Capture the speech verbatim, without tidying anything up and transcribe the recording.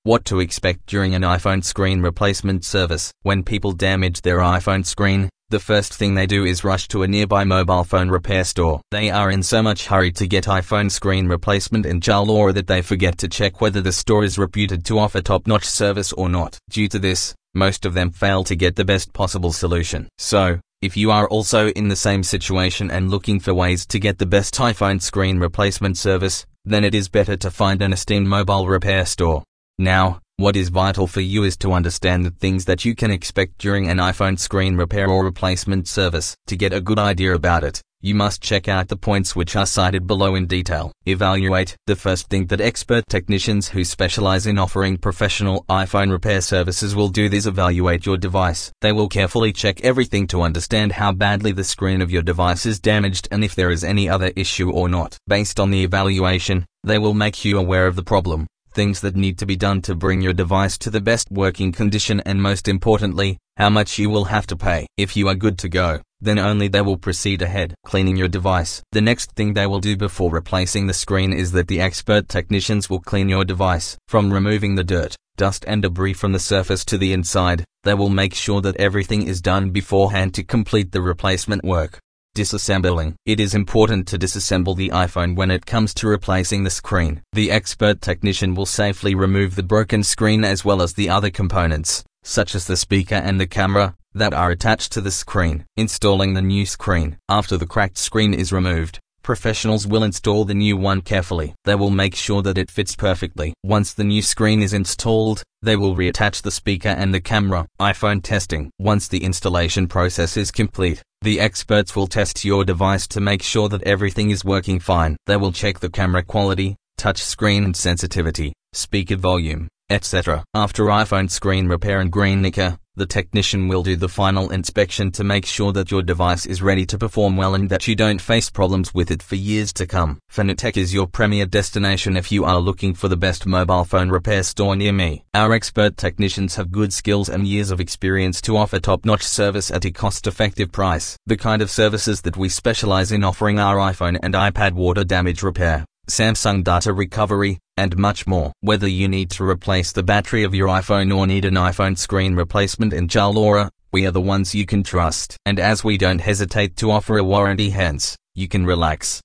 What to expect during an iPhone screen replacement service. When people damage their iPhone screen, the first thing they do is rush to a nearby mobile phone repair store. They are in so much hurry to get iPhone screen replacement in Jalora that they forget to check whether the store is reputed to offer top-notch service or not. Due to this, most of them fail to get the best possible solution. So, if you are also in the same situation and looking for ways to get the best iPhone screen replacement service, then it is better to find an esteemed mobile repair store. Now, what is vital for you is to understand the things that you can expect during an iPhone screen repair or replacement service. To get a good idea about it, you must check out the points which are cited below in detail. Evaluate. The first thing that expert technicians who specialize in offering professional iPhone repair services will do is evaluate your device. They will carefully check everything to understand how badly the screen of your device is damaged and if there is any other issue or not. Based on the evaluation, they will make you aware of the problem, things that need to be done to bring your device to the best working condition, and most importantly, how much you will have to pay. If you are good to go, then only they will proceed ahead. Cleaning your device. The next thing they will do before replacing the screen is that the expert technicians will clean your device. From removing the dirt, dust and debris from the surface to the inside, they will make sure that everything is done beforehand to complete the replacement work. Disassembling. It is important to disassemble the iPhone when it comes to replacing the screen. The expert technician will safely remove the broken screen as well as the other components, such as the speaker and the camera, that are attached to the screen. Installing the new screen. After the cracked screen is removed, professionals will install the new one carefully. They will make sure that it fits perfectly. Once the new screen is installed, they will reattach the speaker and the camera. iPhone testing. Once the installation process is complete, the experts will test your device to make sure that everything is working fine. They will check the camera quality, touch screen and sensitivity, speaker volume, et cetera. After iPhone screen repair and green nickel, the technician will do the final inspection to make sure that your device is ready to perform well and that you don't face problems with it for years to come. Fanatec is your premier destination if you are looking for the best mobile phone repair store near me. Our expert technicians have good skills and years of experience to offer top-notch service at a cost-effective price. The kind of services that we specialize in offering are iPhone and iPad water damage repair, Samsung data recovery, and much more. Whether you need to replace the battery of your iPhone or need an iPhone screen replacement in Jalora, we are the ones you can trust. And as we don't hesitate to offer a warranty, hence, you can relax.